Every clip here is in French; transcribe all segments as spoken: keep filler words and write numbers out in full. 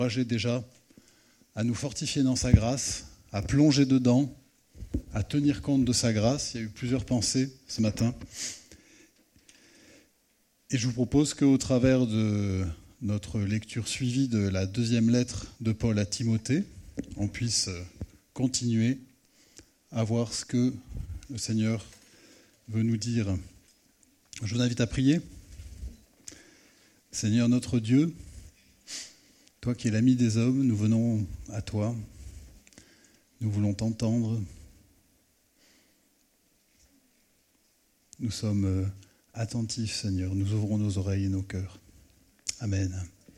encourager déjà à nous fortifier dans sa grâce, à plonger dedans, à tenir compte de sa grâce. Il y a eu plusieurs pensées ce matin. Et je vous propose qu'au travers de notre lecture suivie de la deuxième lettre de Paul à Timothée, on puisse continuer à voir ce que le Seigneur veut nous dire. Je vous invite à prier. Seigneur notre Dieu, toi qui es l'ami des hommes, nous venons à toi. Nous voulons t'entendre. Nous sommes attentifs, Seigneur. Nous ouvrons nos oreilles et nos cœurs. Amen.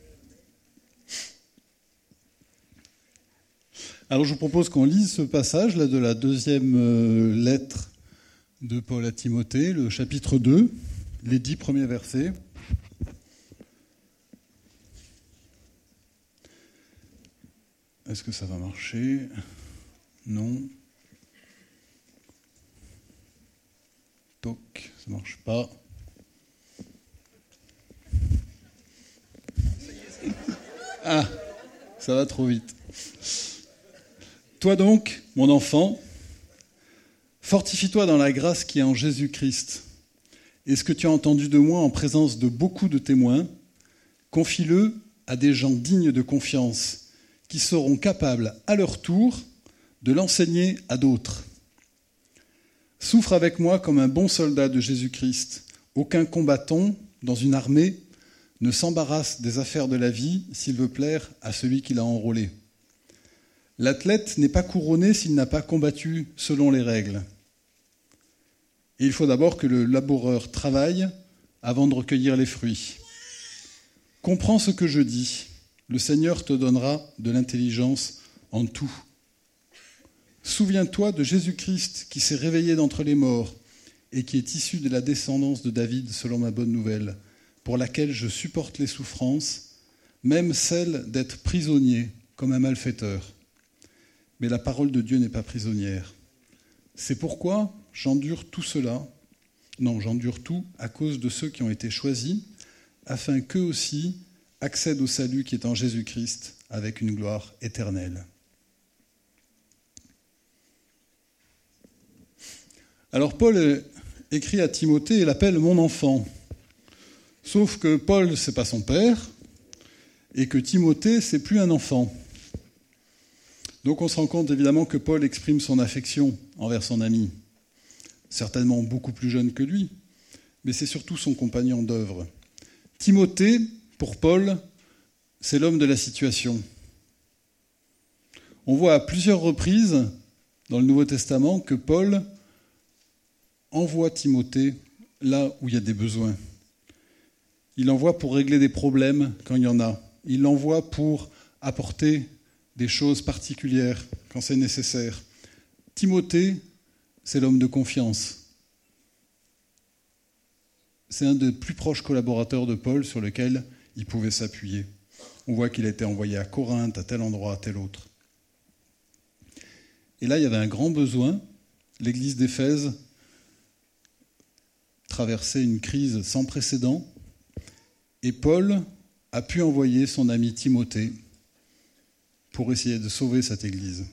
Alors je vous propose qu'on lise ce passage là de la deuxième lettre de Paul à Timothée, le chapitre deux, les dix premiers versets. Est-ce que ça va marcher ? Non. Toc, ça ne marche pas. Ah, ça va trop vite. Toi donc, mon enfant, fortifie-toi dans la grâce qui est en Jésus-Christ. Et ce que tu as entendu de moi en présence de beaucoup de témoins, confie-le à des gens dignes de confiance, qui seront capables, à leur tour, de l'enseigner à d'autres. Souffre avec moi comme un bon soldat de Jésus-Christ. Aucun combattant dans une armée ne s'embarrasse des affaires de la vie s'il veut plaire à celui qui l'a enrôlé. L'athlète n'est pas couronné s'il n'a pas combattu selon les règles. Et il faut d'abord que le laboureur travaille avant de recueillir les fruits. Comprends ce que je dis. Le Seigneur te donnera de l'intelligence en tout. Souviens-toi de Jésus-Christ qui s'est réveillé d'entre les morts et qui est issu de la descendance de David selon ma bonne nouvelle, pour laquelle je supporte les souffrances, même celle d'être prisonnier comme un malfaiteur. Mais la parole de Dieu n'est pas prisonnière. C'est pourquoi j'endure tout cela, non, j'endure tout à cause de ceux qui ont été choisis, afin qu'eux aussi accèdent au salut qui est en Jésus-Christ avec une gloire éternelle. Alors Paul écrit à Timothée et l'appelle « mon enfant ». Sauf que Paul, ce n'est pas son père, et que Timothée, ce n'est plus un enfant. Donc on se rend compte évidemment que Paul exprime son affection envers son ami, certainement beaucoup plus jeune que lui, mais c'est surtout son compagnon d'œuvre. Timothée, pour Paul, c'est l'homme de la situation. On voit à plusieurs reprises dans le Nouveau Testament que Paul envoie Timothée là où il y a des besoins. Il l'envoie pour régler des problèmes quand il y en a. Il l'envoie pour apporter des choses particulières quand c'est nécessaire. Timothée, c'est l'homme de confiance. C'est un des plus proches collaborateurs de Paul sur lequel il pouvait s'appuyer. On voit qu'il a été envoyé à Corinthe, à tel endroit, à tel autre. Et là, il y avait un grand besoin. L'église d'Éphèse traversait une crise sans précédent. Et Paul a pu envoyer son ami Timothée pour essayer de sauver cette église.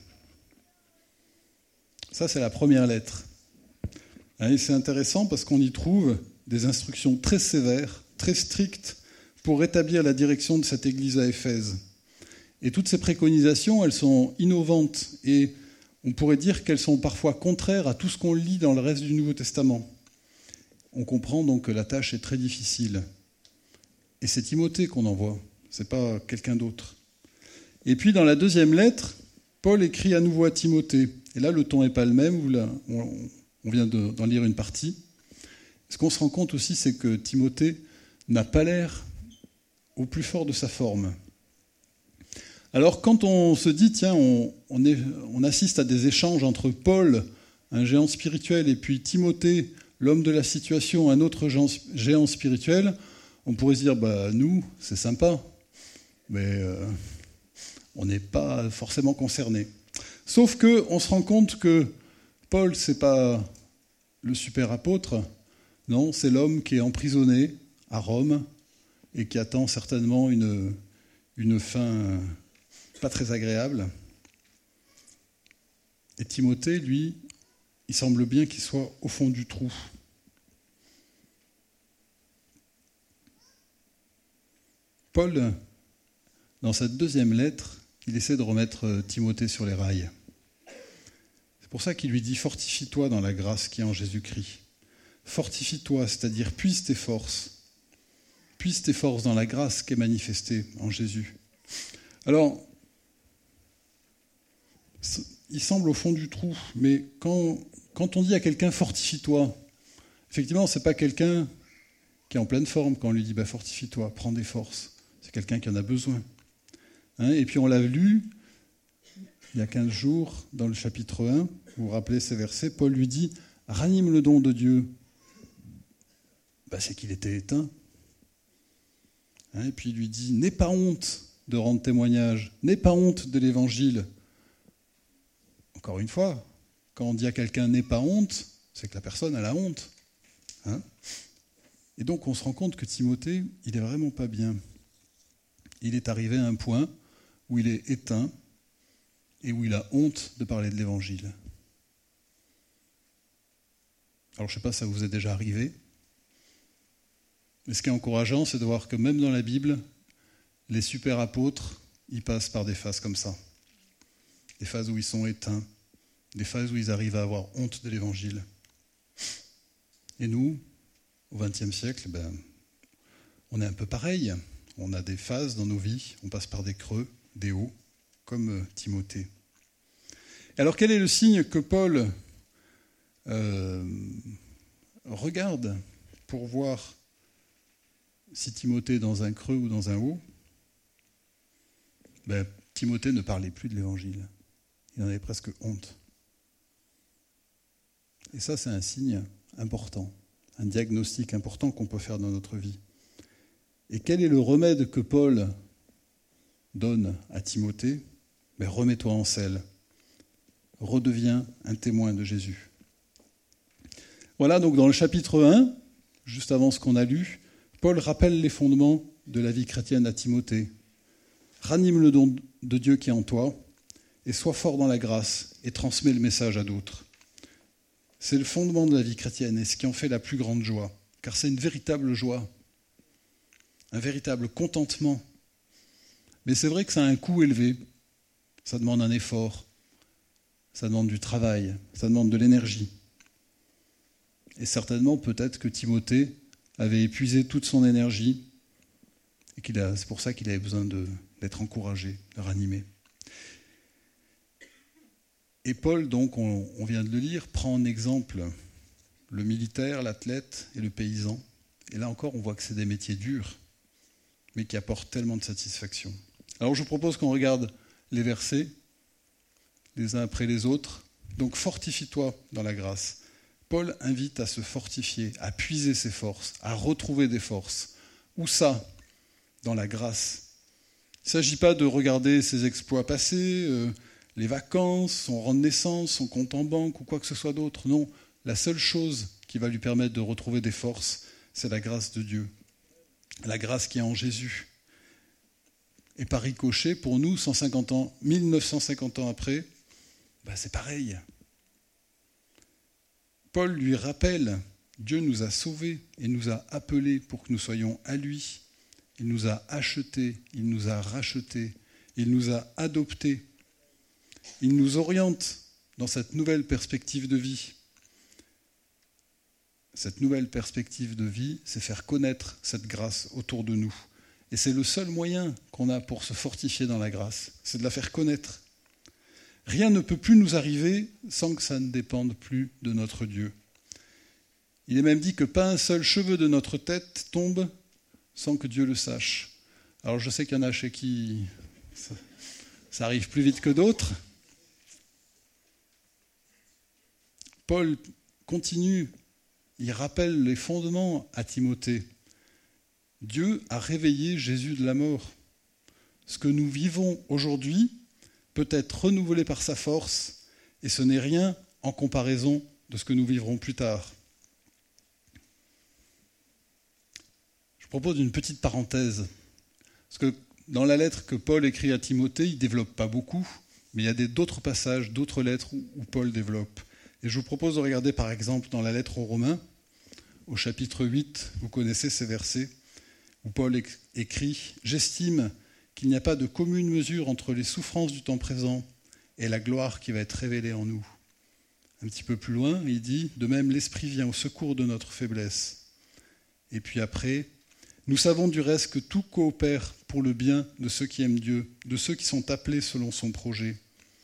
Ça, c'est la première lettre. Et c'est intéressant parce qu'on y trouve des instructions très sévères, très strictes, pour rétablir la direction de cette église à Éphèse. Et toutes ces préconisations, elles sont innovantes et on pourrait dire qu'elles sont parfois contraires à tout ce qu'on lit dans le reste du Nouveau Testament. On comprend donc que la tâche est très difficile. Et c'est Timothée qu'on envoie, ce n'est pas quelqu'un d'autre. Et puis dans la deuxième lettre, Paul écrit à nouveau à Timothée. Et là, le ton n'est pas le même, on vient d'en lire une partie. Ce qu'on se rend compte aussi, c'est que Timothée n'a pas l'air au plus fort de sa forme. Alors quand on se dit, tiens, on, on, est, on assiste à des échanges entre Paul, un géant spirituel, et puis Timothée, l'homme de la situation, un autre géant spirituel, on pourrait se dire, bah, nous, c'est sympa, mais euh, on n'est pas forcément concernés. Sauf qu'on se rend compte que Paul, ce n'est pas le super apôtre, non, c'est l'homme qui est emprisonné à Rome et qui attend certainement une, une fin pas très agréable. Et Timothée, lui, il semble bien qu'il soit au fond du trou. Paul, dans cette deuxième lettre, il essaie de remettre Timothée sur les rails. C'est pour ça qu'il lui dit « Fortifie-toi dans la grâce qui est en Jésus-Christ ». Fortifie-toi, c'est-à-dire puise tes forces. Puise tes forces dans la grâce qui est manifestée en Jésus. Alors, il semble au fond du trou, mais quand, quand on dit à quelqu'un « fortifie-toi », effectivement, ce n'est pas quelqu'un qui est en pleine forme quand on lui dit bah, « fortifie-toi, prends des forces ». C'est quelqu'un qui en a besoin. Hein, et puis on l'a lu il y a quinze jours, dans le chapitre un, vous vous rappelez ces versets, Paul lui dit « ranime le don de Dieu ». Ben, c'est qu'il était éteint. Hein, et puis il lui dit « n'aie pas honte de rendre témoignage, n'aie pas honte de l'évangile ». Encore une fois, quand on dit à quelqu'un « n'aie pas honte », c'est que la personne elle a honte. Hein, et donc on se rend compte que Timothée, il n'est vraiment pas bien. Il est arrivé à un point où il est éteint et où il a honte de parler de l'évangile. Alors je ne sais pas si ça vous est déjà arrivé, mais ce qui est encourageant, c'est de voir que même dans la Bible, les super apôtres, ils passent par des phases comme ça. Des phases où ils sont éteints, des phases où ils arrivent à avoir honte de l'évangile. Et nous, au vingtième siècle, ben, on est un peu pareil. On a des phases dans nos vies, on passe par des creux, des hauts, comme Timothée. Et alors quel est le signe que Paul euh, regarde pour voir si Timothée est dans un creux ou dans un haut? Ben, Timothée ne parlait plus de l'évangile. Il en avait presque honte. Et ça, c'est un signe important, un diagnostic important qu'on peut faire dans notre vie. Et quel est le remède que Paul donne à Timothée? Ben, remets-toi en selle. Redeviens un témoin de Jésus. Voilà, donc dans le chapitre un, juste avant ce qu'on a lu, Paul rappelle les fondements de la vie chrétienne à Timothée. Ranime le don de Dieu qui est en toi et sois fort dans la grâce et transmets le message à d'autres. C'est le fondement de la vie chrétienne et ce qui en fait la plus grande joie, car c'est une véritable joie. Un véritable contentement. Mais c'est vrai que ça a un coût élevé. Ça demande un effort. Ça demande du travail. Ça demande de l'énergie. Et certainement, peut-être que Timothée avait épuisé toute son énergie et qu'il a, c'est pour ça qu'il avait besoin de, d'être encouragé, de ranimer. Et Paul, donc, on, on vient de le lire, prend en exemple le militaire, l'athlète et le paysan. Et là encore, on voit que c'est des métiers durs, mais qui apporte tellement de satisfaction. Alors je vous propose qu'on regarde les versets, les uns après les autres. Donc fortifie-toi dans la grâce. Paul invite à se fortifier, à puiser ses forces, à retrouver des forces. Où ça? Dans la grâce. Il ne s'agit pas de regarder ses exploits passés, euh, les vacances, son rang de naissance, son compte en banque ou quoi que ce soit d'autre. Non, la seule chose qui va lui permettre de retrouver des forces, c'est la grâce de Dieu. La grâce qui est en Jésus. Et par ricochet, pour nous, cent cinquante ans, mille neuf cent cinquante ans après, ben c'est pareil. Paul lui rappelle, Dieu nous a sauvés et nous a appelés pour que nous soyons à lui. Il nous a achetés, il nous a rachetés, il nous a adoptés. Il nous oriente dans cette nouvelle perspective de vie. Cette nouvelle perspective de vie, c'est faire connaître cette grâce autour de nous. Et c'est le seul moyen qu'on a pour se fortifier dans la grâce, c'est de la faire connaître. Rien ne peut plus nous arriver sans que ça ne dépende plus de notre Dieu. Il est même dit que pas un seul cheveu de notre tête tombe sans que Dieu le sache. Alors je sais qu'il y en a chez qui ça, ça arrive plus vite que d'autres. Paul continue, il rappelle les fondements à Timothée. Dieu a réveillé Jésus de la mort. Ce que nous vivons aujourd'hui peut être renouvelé par sa force, et ce n'est rien en comparaison de ce que nous vivrons plus tard. Je propose une petite parenthèse, parce que dans la lettre que Paul écrit à Timothée, il ne développe pas beaucoup, mais il y a des, d'autres passages, d'autres lettres où, où Paul développe. Et je vous propose de regarder par exemple dans la lettre aux Romains, au chapitre huit, vous connaissez ces versets, où Paul écrit « J'estime qu'il n'y a pas de commune mesure entre les souffrances du temps présent et la gloire qui va être révélée en nous. » Un petit peu plus loin, il dit « De même, l'Esprit vient au secours de notre faiblesse. » Et puis après, « Nous savons du reste que tout coopère pour le bien de ceux qui aiment Dieu, de ceux qui sont appelés selon son projet. »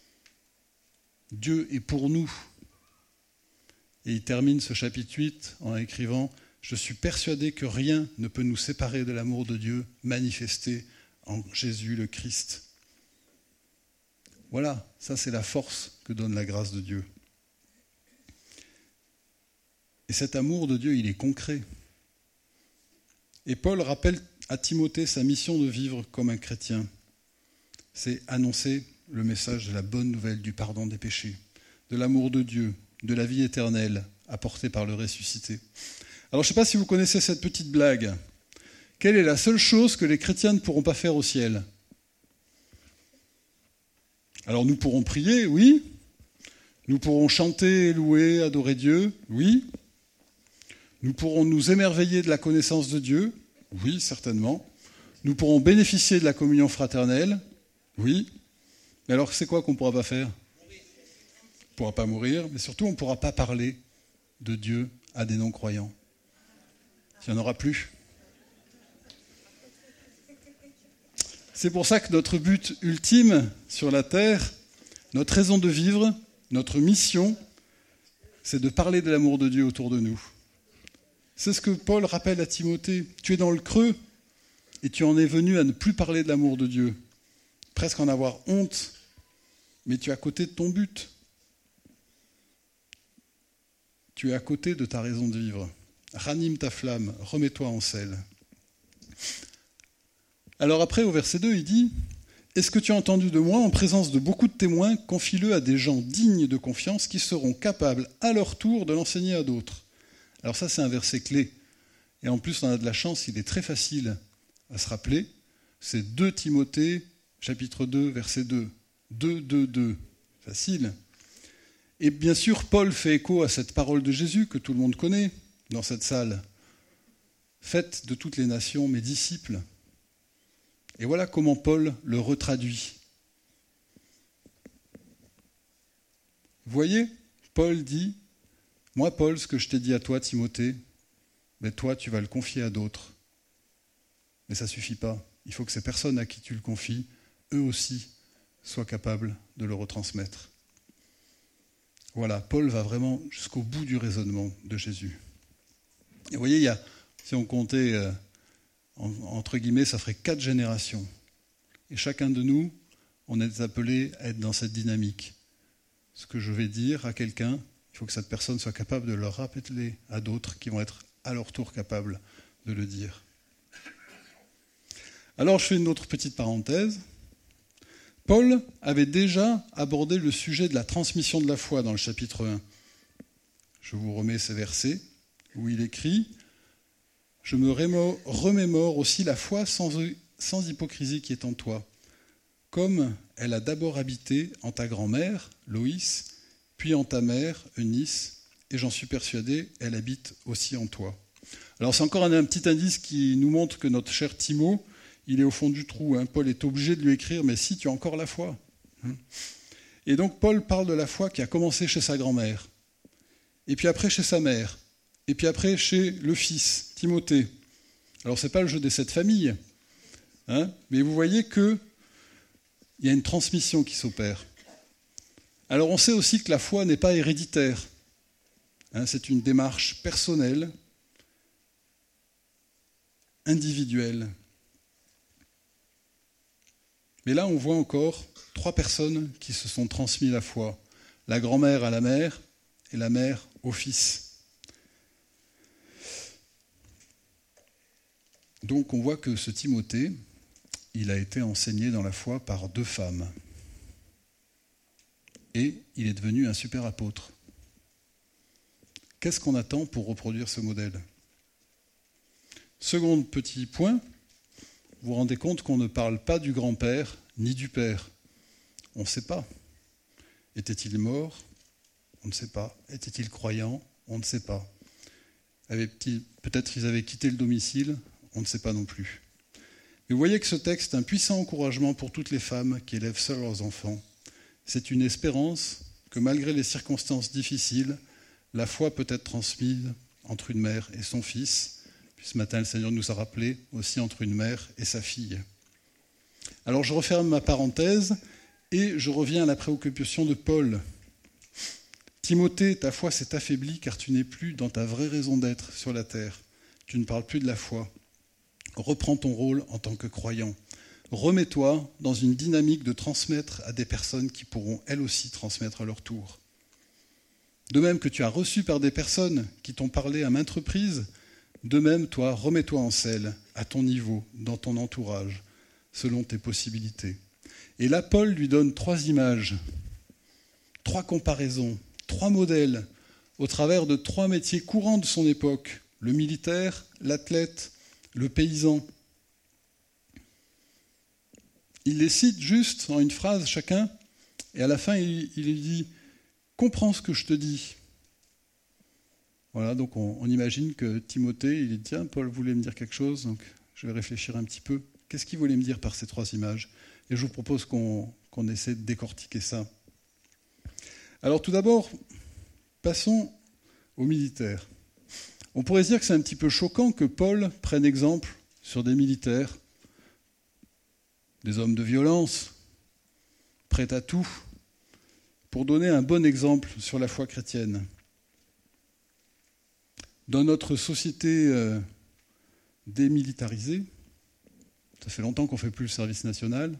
Dieu est pour nous. Et il termine ce chapitre huit en écrivant « Je suis persuadé que rien ne peut nous séparer de l'amour de Dieu manifesté en Jésus le Christ. » Voilà, ça c'est la force que donne la grâce de Dieu. Et cet amour de Dieu, il est concret. Et Paul rappelle à Timothée sa mission de vivre comme un chrétien. C'est annoncer le message de la bonne nouvelle du pardon des péchés, de l'amour de Dieu, de la vie éternelle apportée par le ressuscité. Alors je ne sais pas si vous connaissez cette petite blague. Quelle est la seule chose que les chrétiens ne pourront pas faire au ciel ? Alors nous pourrons prier, oui. Nous pourrons chanter, louer, adorer Dieu, oui. Nous pourrons nous émerveiller de la connaissance de Dieu, oui, certainement. Nous pourrons bénéficier de la communion fraternelle, oui. Mais alors c'est quoi qu'on ne pourra pas faire ? On ne pourra pas mourir, mais surtout on ne pourra pas parler de Dieu à des non-croyants. Il n'y en aura plus. C'est pour ça que notre but ultime sur la terre, notre raison de vivre, notre mission, c'est de parler de l'amour de Dieu autour de nous. C'est ce que Paul rappelle à Timothée. Tu es dans le creux et tu en es venu à ne plus parler de l'amour de Dieu, presque en avoir honte, mais tu es à côté de ton but. Tu es à côté de ta raison de vivre. Ranime ta flamme, remets-toi en selle. Alors après, au verset deux, il dit « Est-ce que tu as entendu de moi, en présence de beaucoup de témoins, confie-le à des gens dignes de confiance qui seront capables à leur tour de l'enseigner à d'autres. » Alors ça, c'est un verset clé. Et en plus, on a de la chance, il est très facile à se rappeler. C'est deux Timothée, chapitre deux, verset deux. deux, deux, deux. Facile. Et bien sûr, Paul fait écho à cette parole de Jésus que tout le monde connaît dans cette salle. « Faites de toutes les nations mes disciples. » Et voilà comment Paul le retraduit. Vous voyez, Paul dit « Moi, Paul, ce que je t'ai dit à toi, Timothée, mais toi, tu vas le confier à d'autres. » Mais ça ne suffit pas. Il faut que ces personnes à qui tu le confies, eux aussi, soient capables de le retransmettre. Voilà, Paul va vraiment jusqu'au bout du raisonnement de Jésus. Et vous voyez, il y a, si on comptait, euh, en, entre guillemets, ça ferait quatre générations. Et chacun de nous, on est appelé à être dans cette dynamique. Ce que je vais dire à quelqu'un, il faut que cette personne soit capable de le rappeler à d'autres qui vont être à leur tour capables de le dire. Alors, je fais une autre petite parenthèse. Paul avait déjà abordé le sujet de la transmission de la foi dans le chapitre un. Je vous remets ces versets où il écrit « Je me remémore aussi la foi sans, sans hypocrisie qui est en toi, comme elle a d'abord habité en ta grand-mère, Loïs, puis en ta mère, Eunice, et j'en suis persuadé, elle habite aussi en toi. » Alors c'est encore un, un petit indice qui nous montre que notre cher Timo, il est au fond du trou. Hein. Paul est obligé de lui écrire « Mais si, tu as encore la foi. » Et donc Paul parle de la foi qui a commencé chez sa grand-mère, et puis après chez sa mère, et puis après chez le fils, Timothée. Alors ce n'est pas le jeu des sept familles, hein, mais vous voyez qu'il y a une transmission qui s'opère. Alors on sait aussi que la foi n'est pas héréditaire. Hein, c'est une démarche personnelle, individuelle. Mais là, on voit encore trois personnes qui se sont transmis la foi. La grand-mère à la mère et la mère au fils. Donc on voit que ce Timothée, il a été enseigné dans la foi par deux femmes. Et il est devenu un super apôtre. Qu'est-ce qu'on attend pour reproduire ce modèle ? Second petit point, vous vous rendez compte qu'on ne parle pas du grand-père ni du père. On ne sait pas. Était-il mort? On ne sait pas. Était-il croyant? On ne sait pas. Avait-il, peut-être qu'ils avaient quitté le domicile? On ne sait pas non plus. Mais vous voyez que ce texte est un puissant encouragement pour toutes les femmes qui élèvent seules leurs enfants. C'est une espérance que malgré les circonstances difficiles, la foi peut être transmise entre une mère et son fils. Puis ce matin, le Seigneur nous a rappelé aussi entre une mère et sa fille. Alors je referme ma parenthèse et je reviens à la préoccupation de Paul. Timothée, ta foi s'est affaiblie car tu n'es plus dans ta vraie raison d'être sur la terre. Tu ne parles plus de la foi. Reprends ton rôle en tant que croyant. Remets-toi dans une dynamique de transmettre à des personnes qui pourront elles aussi transmettre à leur tour. De même que tu as reçu par des personnes qui t'ont parlé à maintes reprises, de même, toi, remets-toi en selle, à ton niveau, dans ton entourage, selon tes possibilités. Et là, Paul lui donne trois images, trois comparaisons, trois modèles, au travers de trois métiers courants de son époque, le militaire, l'athlète, le paysan. Il les cite juste en une phrase chacun, et à la fin, il, il lui dit « Comprends ce que je te dis ». Voilà, donc on, on imagine que Timothée, il dit « Tiens, Paul voulait me dire quelque chose, donc je vais réfléchir un petit peu. Qu'est-ce qu'il voulait me dire par ces trois images ?» Et je vous propose qu'on, qu'on essaie de décortiquer ça. Alors tout d'abord, passons aux militaires. On pourrait se dire que c'est un petit peu choquant que Paul prenne exemple sur des militaires, des hommes de violence, prêts à tout, pour donner un bon exemple sur la foi chrétienne. Dans notre société euh, démilitarisée, ça fait longtemps qu'on ne fait plus le service national,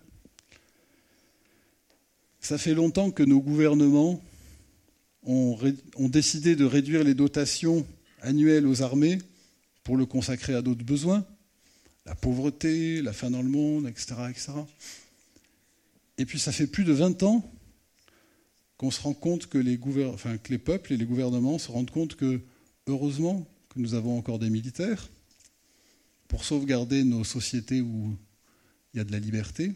ça fait longtemps que nos gouvernements ont, ré- ont décidé de réduire les dotations annuelles aux armées pour le consacrer à d'autres besoins, la pauvreté, la faim dans le monde, et cetera, et cetera. Et puis ça fait plus de vingt ans qu'on se rend compte que les, gouver- enfin, que les peuples et les gouvernements se rendent compte que, heureusement, que nous avons encore des militaires pour sauvegarder nos sociétés où il y a de la liberté.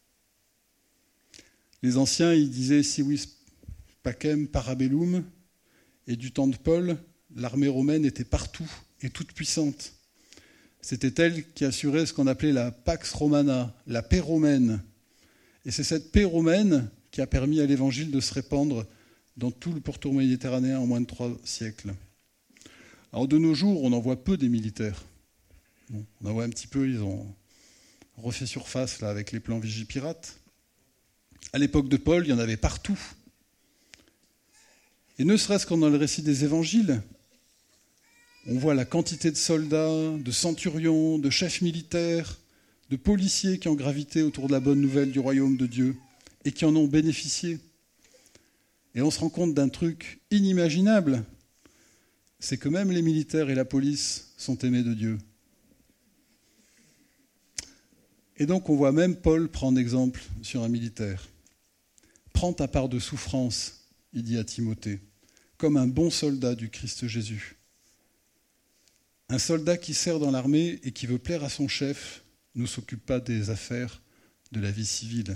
Les anciens, ils disaient « Civis pacem parabellum », et du temps de Paul, l'armée romaine était partout et toute puissante. C'était elle qui assurait ce qu'on appelait la Pax Romana, la paix romaine. Et c'est cette paix romaine qui a permis à l'Évangile de se répandre dans tout le pourtour méditerranéen en moins de trois siècles. Alors de nos jours, on en voit peu des militaires. Bon, on en voit un petit peu, ils ont refait surface là, avec les plans Vigipirate. À l'époque de Paul, il y en avait partout. Et ne serait-ce qu'en dans le récit des évangiles, on voit la quantité de soldats, de centurions, de chefs militaires, de policiers qui ont gravité autour de la bonne nouvelle du royaume de Dieu et qui en ont bénéficié. Et on se rend compte d'un truc inimaginable, c'est que même les militaires et la police sont aimés de Dieu. Et donc on voit même Paul prendre exemple sur un militaire. « Prends ta part de souffrance », il dit à Timothée, « comme un bon soldat du Christ Jésus. » Un soldat qui sert dans l'armée et qui veut plaire à son chef ne s'occupe pas des affaires de la vie civile.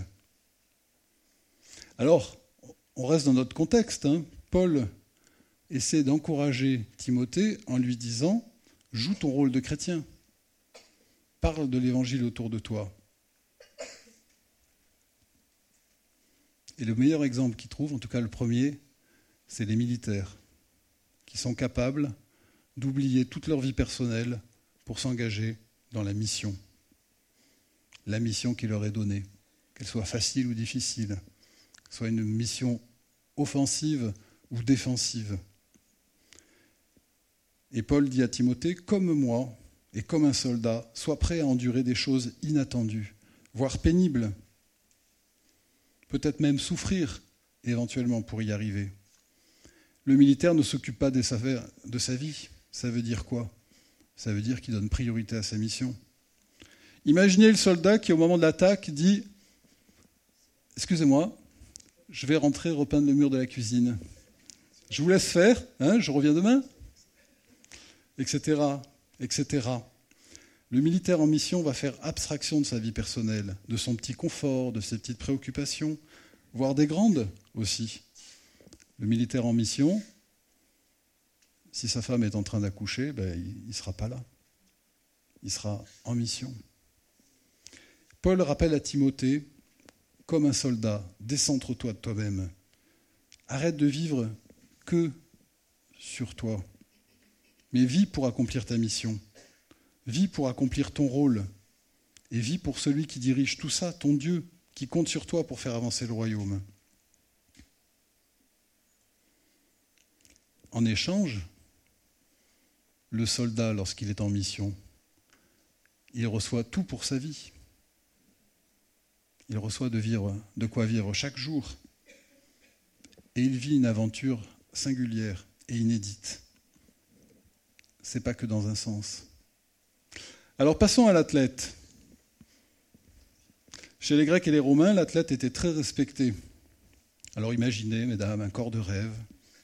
Alors, on reste dans notre contexte. Hein. Paul essaie d'encourager Timothée en lui disant « Joue ton rôle de chrétien. Parle de l'évangile autour de toi. » Et le meilleur exemple qu'il trouve, en tout cas le premier, c'est les militaires qui sont capables d'oublier toute leur vie personnelle pour s'engager dans la mission. La mission qui leur est donnée, qu'elle soit facile ou difficile, soit une mission offensive ou défensive. Et Paul dit à Timothée, comme moi et comme un soldat, sois prêt à endurer des choses inattendues, voire pénibles, peut-être même souffrir éventuellement pour y arriver. Le militaire ne s'occupe pas des affaires de sa vie. Ça veut dire quoi ? Ça veut dire qu'il donne priorité à sa mission. Imaginez le soldat qui, au moment de l'attaque, dit « Excusez-moi, je vais rentrer repeindre le mur de la cuisine. Je vous laisse faire, hein, je reviens demain. » et cetera, et cetera. Le militaire en mission va faire abstraction de sa vie personnelle, de son petit confort, de ses petites préoccupations, voire des grandes aussi. Le militaire en mission, si sa femme est en train d'accoucher, ben, il ne sera pas là. Il sera en mission. Paul rappelle à Timothée, comme un soldat, décentre-toi de toi-même. Arrête de vivre que sur toi, mais vis pour accomplir ta mission. Vis pour accomplir ton rôle. Et vis pour celui qui dirige tout ça, ton Dieu, qui compte sur toi pour faire avancer le royaume. En échange, le soldat, lorsqu'il est en mission, il reçoit tout pour sa vie. Il reçoit de, vivre, de quoi vivre chaque jour. Et il vit une aventure singulière et inédite. C'est pas que dans un sens. Alors passons à l'athlète. Chez les Grecs et les Romains, l'athlète était très respecté. Alors imaginez, mesdames, un corps de rêve.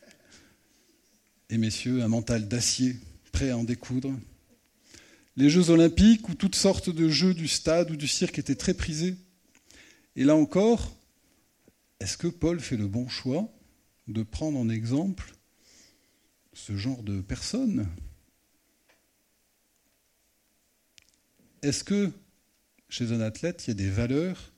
Et messieurs, un mental d'acier, prêt à en découdre. Les Jeux olympiques, où toutes sortes de jeux du stade ou du cirque étaient très prisés. Et là encore, est-ce que Paul fait le bon choix de prendre en exemple ce genre de personnes ? Est-ce que chez un athlète, il y a des valeurs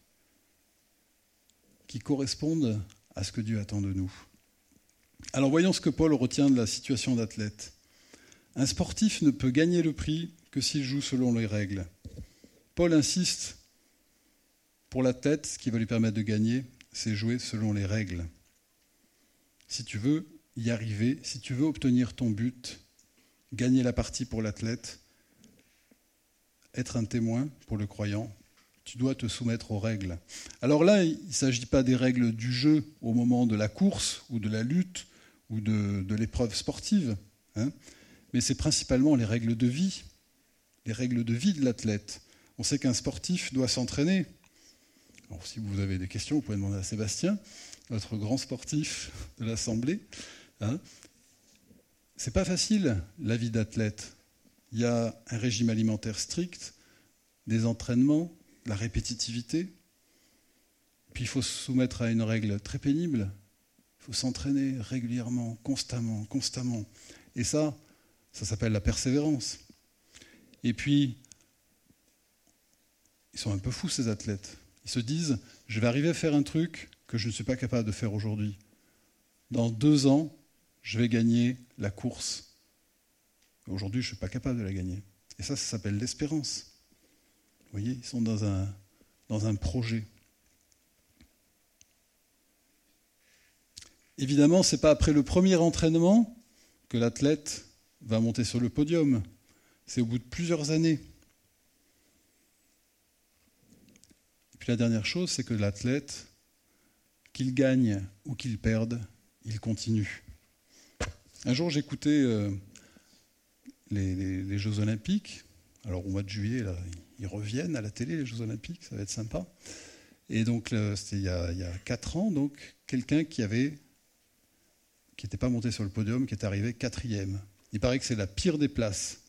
qui correspondent à ce que Dieu attend de nous ? Alors voyons ce que Paul retient de la situation d'athlète. Un sportif ne peut gagner le prix que s'il joue selon les règles. Paul insiste, pour l'athlète, ce qui va lui permettre de gagner, c'est jouer selon les règles. Si tu veux y arriver, si tu veux obtenir ton but, gagner la partie pour l'athlète, être un témoin pour le croyant, tu dois te soumettre aux règles. Alors là, il ne s'agit pas des règles du jeu au moment de la course ou de la lutte ou de, de l'épreuve sportive, hein, mais c'est principalement les règles de vie, les règles de vie de l'athlète. On sait qu'un sportif doit s'entraîner. Alors, si vous avez des questions, vous pouvez demander à Sébastien, notre grand sportif de l'Assemblée. Hein. C'est pas facile, la vie d'athlète. Il y a un régime alimentaire strict, des entraînements, la répétitivité. Puis il faut se soumettre à une règle très pénible. Il faut s'entraîner régulièrement, constamment, constamment. Et ça, ça s'appelle la persévérance. Et puis, ils sont un peu fous, ces athlètes. Ils se disent, je vais arriver à faire un truc que je ne suis pas capable de faire aujourd'hui. Dans deux ans, je vais gagner la course. Aujourd'hui, je ne suis pas capable de la gagner. Et ça, ça s'appelle l'espérance. Vous voyez, ils sont dans un, dans un projet. Évidemment, ce n'est pas après le premier entraînement que l'athlète va monter sur le podium. C'est au bout de plusieurs années. Et puis la dernière chose, c'est que l'athlète, qu'il gagne ou qu'il perde, il continue. Un jour, j'écoutais euh, les, les, les Jeux Olympiques. Alors au mois de juillet, là, ils reviennent à la télé, les Jeux Olympiques, ça va être sympa. Et donc, là, c'était il y a, il y a quatre ans, donc, quelqu'un qui avait, qui n'était pas monté sur le podium, qui est arrivé quatrième. Il paraît que c'est la pire des places.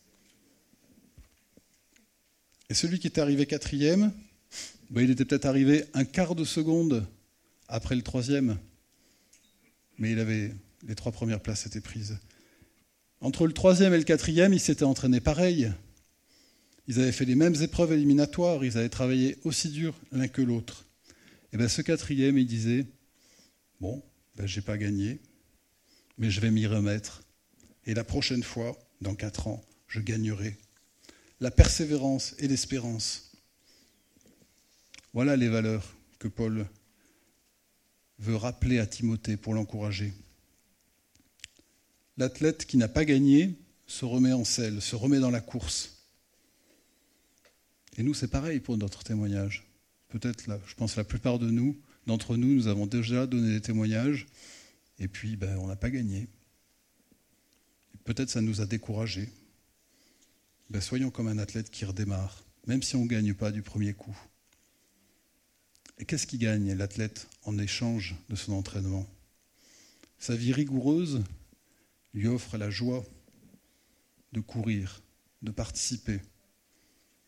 Et celui qui est arrivé quatrième, ben, il était peut-être arrivé un quart de seconde après le troisième. Mais il avait, les trois premières places étaient prises. Entre le troisième et le quatrième, ils s'étaient entraînés pareil. Ils avaient fait les mêmes épreuves éliminatoires, ils avaient travaillé aussi dur l'un que l'autre. Et bien ce quatrième, il disait, bon, ben, je n'ai pas gagné, mais je vais m'y remettre. Et la prochaine fois, dans quatre ans, je gagnerai. La persévérance et l'espérance. Voilà les valeurs que Paul veut rappeler à Timothée pour l'encourager. L'athlète qui n'a pas gagné se remet en selle, se remet dans la course. Et nous, c'est pareil pour notre témoignage. Peut-être, là, je pense, la plupart de nous, d'entre nous, nous avons déjà donné des témoignages, et puis ben, on n'a pas gagné. Et peut-être ça nous a découragés. Ben, soyons comme un athlète qui redémarre, même si on ne gagne pas du premier coup. Et qu'est-ce qui gagne l'athlète en échange de son entraînement ? Sa vie rigoureuse lui offre la joie de courir, de participer.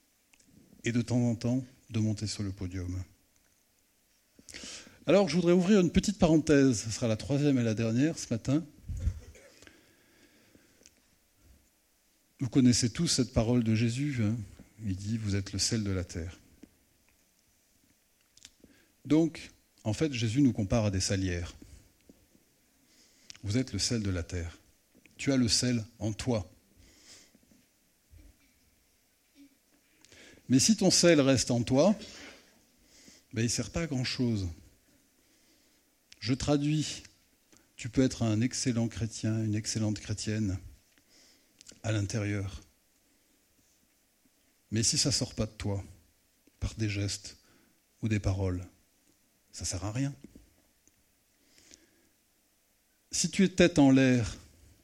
et de temps en temps de monter sur le podium. Alors, je voudrais ouvrir une petite parenthèse, ce sera la troisième et la dernière ce matin. Vous connaissez tous cette parole de Jésus, hein. Il dit « Vous êtes le sel de la terre ». Donc, en fait, Jésus nous compare à des salières. Vous êtes le sel de la terre. Tu as le sel en toi. Mais si ton sel reste en toi, ben, il ne sert pas à grand-chose. Je traduis, tu peux être un excellent chrétien, une excellente chrétienne à l'intérieur. Mais si ça ne sort pas de toi, par des gestes ou des paroles, ça ne sert à rien. Si tu es tête en l'air,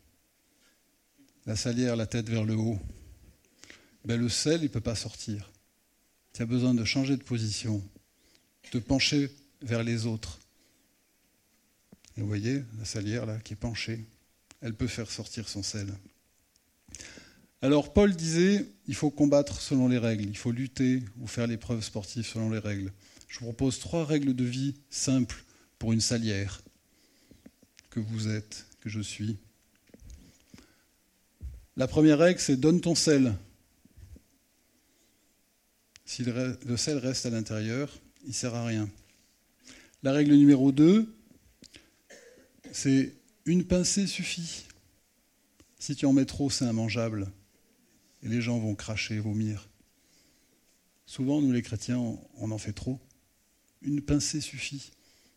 la salière, la tête vers le haut, ben le sel, il ne peut pas sortir. Tu as besoin de changer de position, de pencher vers les autres. Et vous voyez, la salière là, qui est penchée, elle peut faire sortir son sel. Alors Paul disait, il faut combattre selon les règles, il faut lutter ou faire l'épreuve sportive selon les règles. Je vous propose trois règles de vie simples pour une salière que vous êtes, que je suis. La première règle, c'est donne ton sel. Si le sel reste à l'intérieur, il ne sert à rien. La règle numéro deux, c'est une pincée suffit. Si tu en mets trop, c'est immangeable. Et les gens vont cracher, vomir. Souvent, nous les chrétiens, on en fait trop. Une pincée suffit.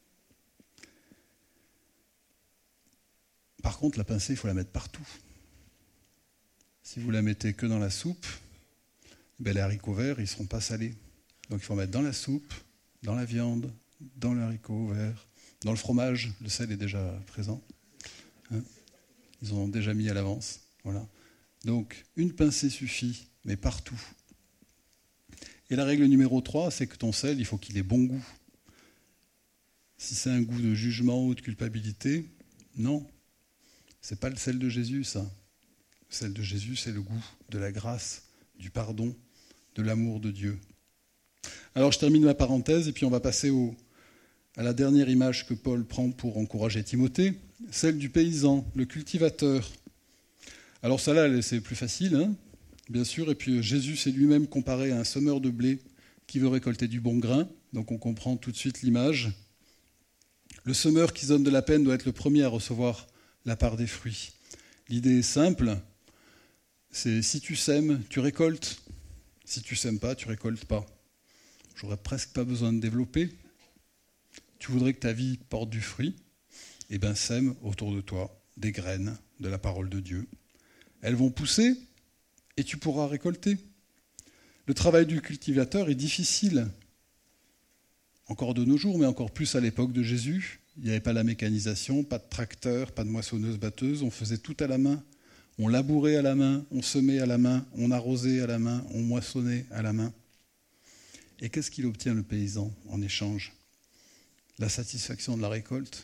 Par contre, la pincée, il faut la mettre partout. Si vous la mettez que dans la soupe, ben les haricots verts, ils ne seront pas salés. Donc il faut mettre dans la soupe, dans la viande, dans le haricot vert, dans le fromage, le sel est déjà présent. Hein, ils en ont déjà mis à l'avance. Voilà. Donc une pincée suffit, mais partout. Et la règle numéro trois, c'est que ton sel, il faut qu'il ait bon goût. Si c'est un goût de jugement ou de culpabilité, non. C'est pas le sel de Jésus, ça. Le sel de Jésus, c'est le goût de la grâce, du pardon, de l'amour de Dieu. Alors je termine ma parenthèse et puis on va passer au, à la dernière image que Paul prend pour encourager Timothée, celle du paysan, le cultivateur. Alors celle-là, c'est plus facile, hein, bien sûr. Et puis Jésus s'est lui-même comparé à un semeur de blé qui veut récolter du bon grain. Donc on comprend tout de suite l'image. Le semeur qui se donne de la peine doit être le premier à recevoir la part des fruits. L'idée est simple, c'est si tu sèmes, tu récoltes. Si tu sèmes pas, tu récoltes pas. J'aurais presque pas besoin de développer. Tu voudrais que ta vie porte du fruit, eh bien sème autour de toi des graines de la parole de Dieu. Elles vont pousser et tu pourras récolter. Le travail du cultivateur est difficile, encore de nos jours, mais encore plus à l'époque de Jésus. Il n'y avait pas la mécanisation, pas de tracteur, pas de moissonneuse-batteuse, on faisait tout à la main. On labourait à la main, on semait à la main, on arrosait à la main, on moissonnait à la main. Et qu'est-ce qu'il obtient le paysan en échange ? La satisfaction de la récolte.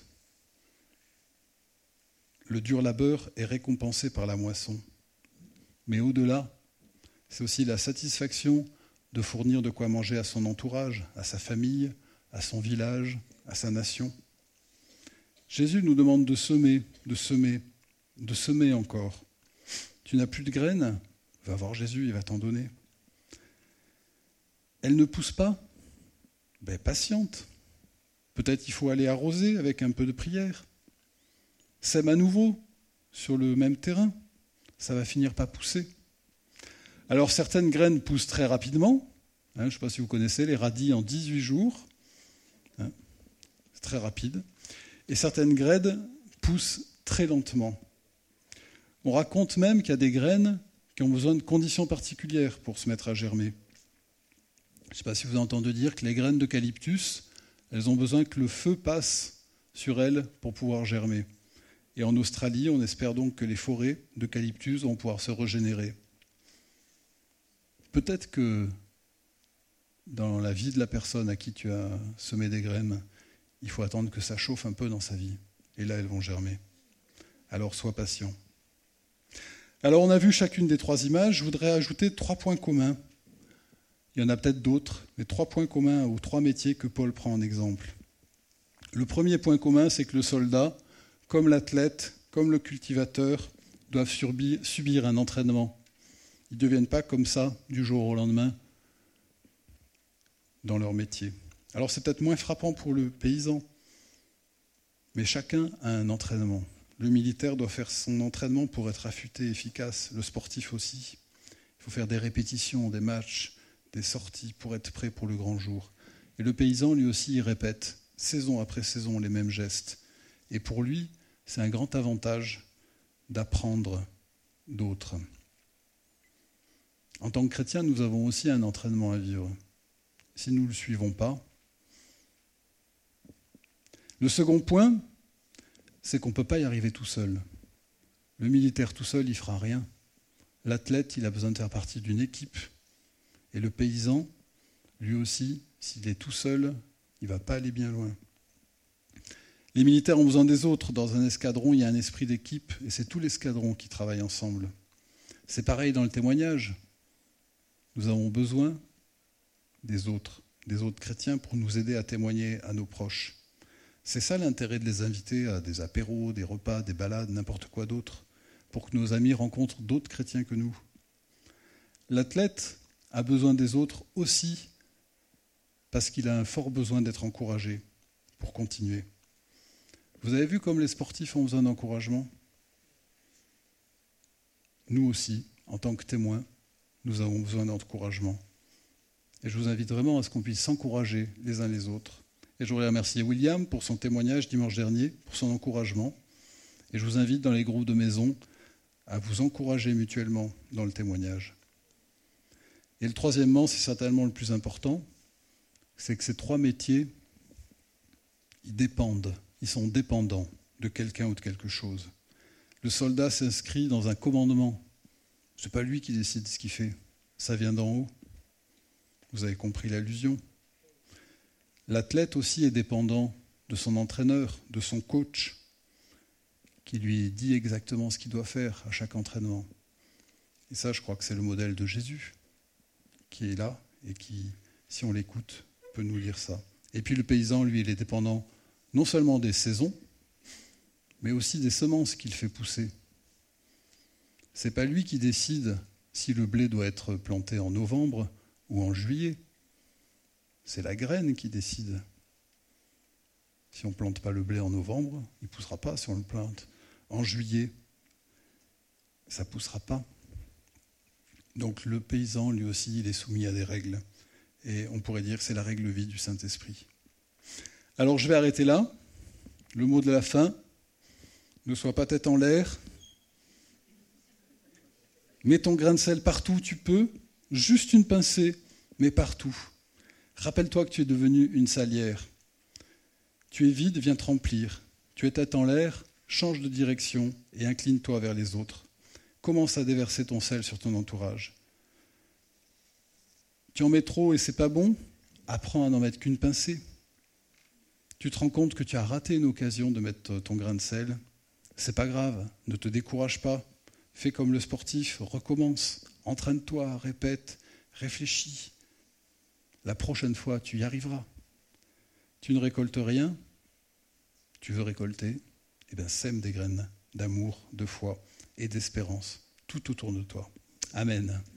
Le dur labeur est récompensé par la moisson. Mais au-delà, c'est aussi la satisfaction de fournir de quoi manger à son entourage, à sa famille, à son village, à sa nation. Jésus nous demande de semer, de semer, de semer encore. Tu n'as plus de graines ? Va voir Jésus, il va t'en donner. Elle ne pousse pas ? Ben, patiente. Peut-être il faut aller arroser avec un peu de prière. Sème à nouveau sur le même terrain. Ça va finir par pousser. Alors certaines graines poussent très rapidement. Hein, je ne sais pas si vous connaissez les radis en dix-huit jours. Hein, c'est très rapide. Et certaines graines poussent très lentement. On raconte même qu'il y a des graines qui ont besoin de conditions particulières pour se mettre à germer. Je ne sais pas si vous avez entendu dire que les graines d'eucalyptus, elles ont besoin que le feu passe sur elles pour pouvoir germer. Et en Australie, on espère donc que les forêts d'eucalyptus vont pouvoir se régénérer. Peut-être que dans la vie de la personne à qui tu as semé des graines, il faut attendre que ça chauffe un peu dans sa vie. Et là, elles vont germer. Alors, sois patient. Alors, on a vu chacune des trois images. Je voudrais ajouter trois points communs. Il y en a peut-être d'autres, mais trois points communs ou trois métiers que Paul prend en exemple. Le premier point commun, c'est que le soldat, comme l'athlète, comme le cultivateur, doivent subir un entraînement. Ils ne deviennent pas comme ça, du jour au lendemain, dans leur métier. Alors c'est peut-être moins frappant pour le paysan, mais chacun a un entraînement. Le militaire doit faire son entraînement pour être affûté, efficace, le sportif aussi. Il faut faire des répétitions, des matchs, des sorties pour être prêt pour le grand jour. Et le paysan, lui aussi, il répète, saison après saison, les mêmes gestes. Et pour lui, c'est un grand avantage d'apprendre d'autres. En tant que chrétiens, nous avons aussi un entraînement à vivre. Si nous ne le suivons pas. Le second point, c'est qu'on ne peut pas y arriver tout seul. Le militaire tout seul, il ne fera rien. L'athlète, il a besoin de faire partie d'une équipe. Et le paysan, lui aussi, s'il est tout seul, il ne va pas aller bien loin. Les militaires ont besoin des autres. Dans un escadron, il y a un esprit d'équipe et c'est tout l'escadron qui travaille ensemble. C'est pareil dans le témoignage. Nous avons besoin des autres, des autres chrétiens pour nous aider à témoigner à nos proches. C'est ça l'intérêt de les inviter à des apéros, des repas, des balades, n'importe quoi d'autre, pour que nos amis rencontrent d'autres chrétiens que nous. L'athlète a besoin des autres aussi parce qu'il a un fort besoin d'être encouragé pour continuer. Vous avez vu comme les sportifs ont besoin d'encouragement ? Nous aussi, en tant que témoins, nous avons besoin d'encouragement. Et je vous invite vraiment à ce qu'on puisse s'encourager les uns les autres. Et je voudrais remercier William pour son témoignage dimanche dernier, pour son encouragement. Et je vous invite dans les groupes de maison à vous encourager mutuellement dans le témoignage. Et le troisièmement, c'est certainement le plus important, c'est que ces trois métiers, ils dépendent, ils sont dépendants de quelqu'un ou de quelque chose. Le soldat s'inscrit dans un commandement. Ce n'est pas lui qui décide ce qu'il fait, ça vient d'en haut. Vous avez compris l'allusion. L'athlète aussi est dépendant de son entraîneur, de son coach, qui lui dit exactement ce qu'il doit faire à chaque entraînement. Et ça, je crois que c'est le modèle de Jésus, qui est là et qui, si on l'écoute, peut nous dire ça. Et puis le paysan, lui, il est dépendant non seulement des saisons, mais aussi des semences qu'il fait pousser. Ce n'est pas lui qui décide si le blé doit être planté en novembre ou en juillet. C'est la graine qui décide. Si on ne plante pas le blé en novembre, il ne poussera pas. Si on le plante en juillet, ça ne poussera pas. Donc le paysan, lui aussi, il est soumis à des règles. Et on pourrait dire que c'est la règle vie du Saint-Esprit. Alors je vais arrêter là. Le mot de la fin, ne sois pas tête en l'air. Mets ton grain de sel partout où tu peux, juste une pincée, mais partout. Rappelle-toi que tu es devenu une salière. Tu es vide, viens te remplir. Tu es tête en l'air, change de direction et incline-toi vers les autres. Commence à déverser ton sel sur ton entourage. Tu en mets trop et c'est pas bon ? Apprends à n'en mettre qu'une pincée. Tu te rends compte que tu as raté une occasion de mettre ton grain de sel ? C'est pas grave, ne te décourage pas. Fais comme le sportif, recommence, entraîne-toi, répète, réfléchis. La prochaine fois, tu y arriveras. Tu ne récoltes rien, tu veux récolter, eh bien sème des graines d'amour, de foi et d'espérance tout autour de toi. Amen.